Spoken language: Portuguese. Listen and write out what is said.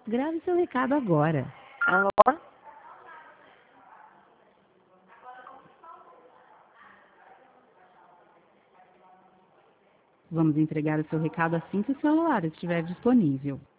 Grave seu recado agora. Alô? Vamos entregar o seu recado assim que o celular estiver disponível.